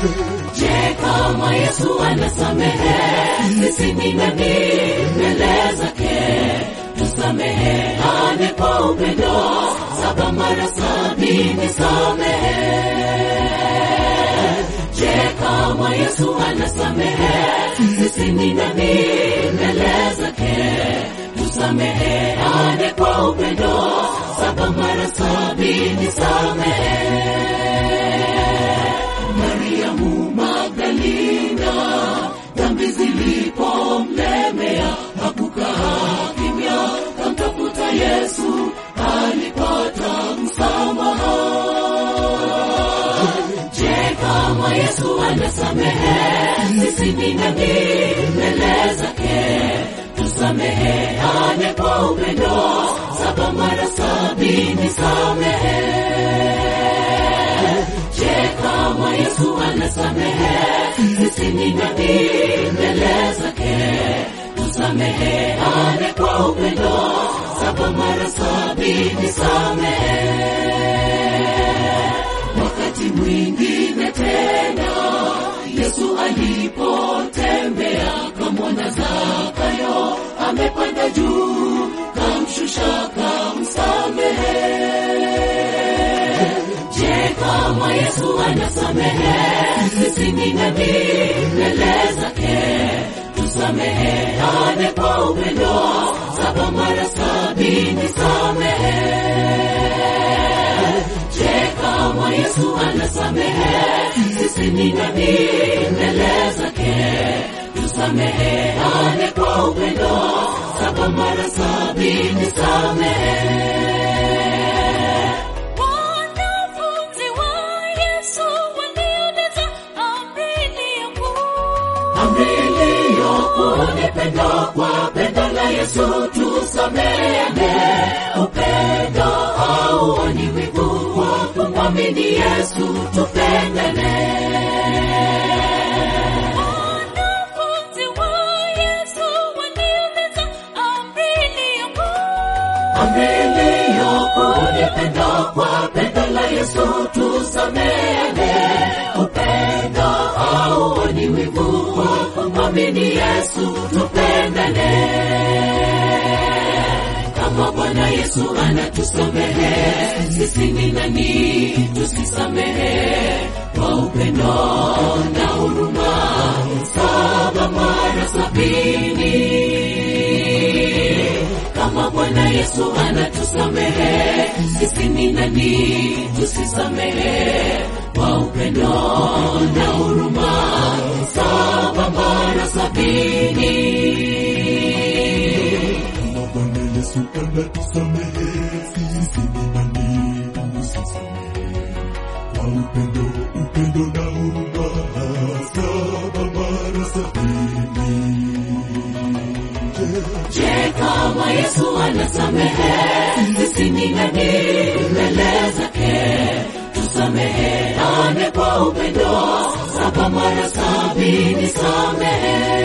Je, kama Yesu anasamehe, sisi ni nani mbele zake? Tusameheane kwa upendo, 7 mara 70 samehe. Je, kama Yesu anasamehe, sisi ni nani mbele zake? Tusameheane kwa upendo, 7 mara 70 samehe. Mariamu Magdalena, dhambi zilipomlemea, hakukaa kimya, kamtafuta Yesu, alipata msamaha. Je, kama Yesu anasamehe, sisi ni nani mbele zake? Tusameheane kwa upendo, 7 mara 70 samehe. Je, kama Yesu anasamehe, sisi ni nani mbele zake? Tusameheane kwa upendo, 7 mara 70 samehe. Wakati mwingine tena Yesu alipotembea, kamwona Zakayo amepanda juu, kamshusha kamsamehe. Je, kama Yesu anasamehe, sisi ni nani mbele zake? Tusameheane kwa upendo, 7 mara 70 samehe. Je, kama Yesu anasamehe, sisi ni nani mbele zake? Tusameheane kwa upendo, 7 mara 70 samehe. Unipenda kwa pendo la Yesu, tusameheane. Upendo hauoni wivu, kwa kumwamini Yesu tupendane. Wanafunzi wa Yesu waliuliza, amri iliyoku. Unipenda kwa pendo la Yesu, tusameheane. Upendo hauoni wivu, kumwamini Yesu tupendane. Kama Bwana Yesu anatusamehe, sisi ni nani tusisamehe? Kwa upendo na huruma, 7 mara 70. Kama Bwana Yesu anatusamehe, sisi ni nani tusisamehe? Kwa upendo na huruma, 7 mara 70. Kama Bwana Yesu anatusamehe, sisi ni nani tusisamehe? Kwa upendo na huruma, 7 mara 70. Je, kama Yesu anasamehe, sisi ni nani mbele zake? Tusameheane kwa upendo, 7 mara 70 samehe.